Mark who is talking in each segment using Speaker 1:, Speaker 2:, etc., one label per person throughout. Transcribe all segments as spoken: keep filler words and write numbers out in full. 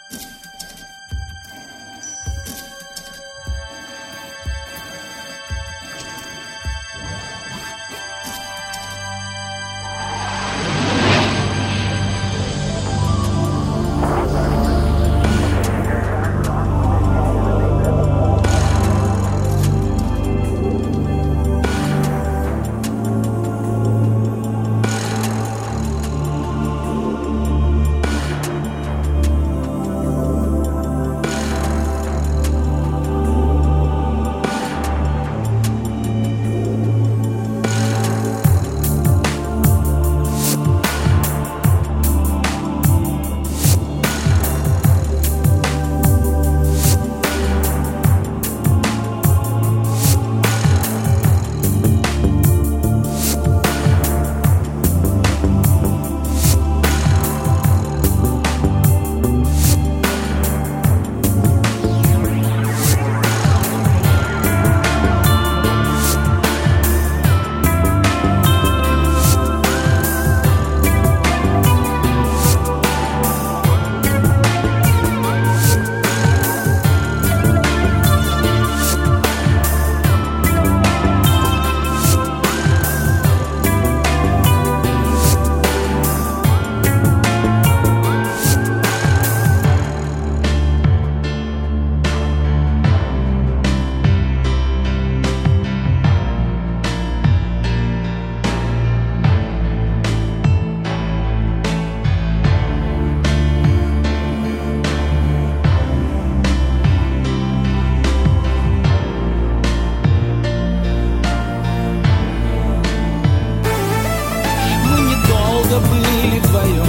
Speaker 1: Были вдвоем,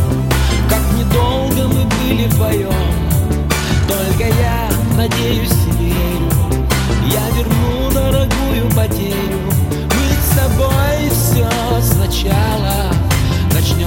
Speaker 1: как недолго мы были вдвоем. Только я надеюсь и верю, я верну дорогую потерю. Мы с тобой все сначала начнем.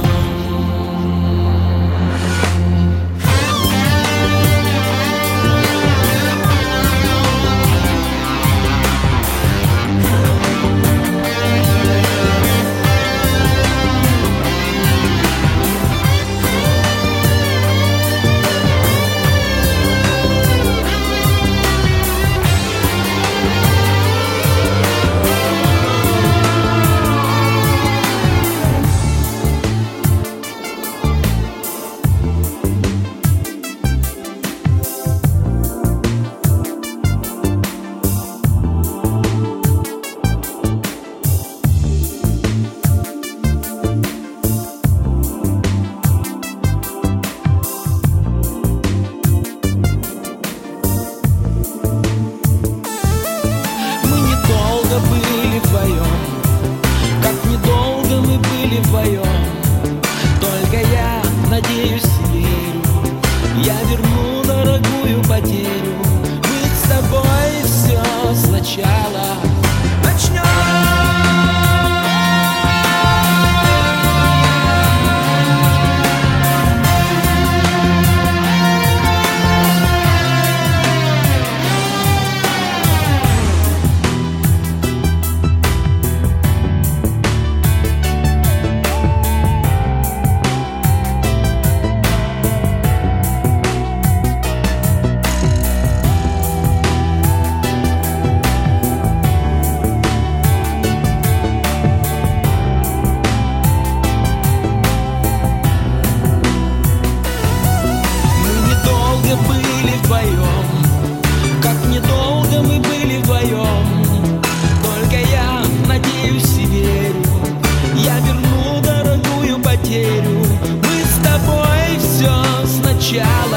Speaker 1: Были вдвоем, как недолго мы были вдвоем. Только я надеюсь и верю, я верну дорогую потерю. Мы с тобой все сначала начнем. Были вдвоем, как недолго мы были вдвоем. Только я надеюсь и верю, я верну дорогую потерю. Мы с тобой все сначала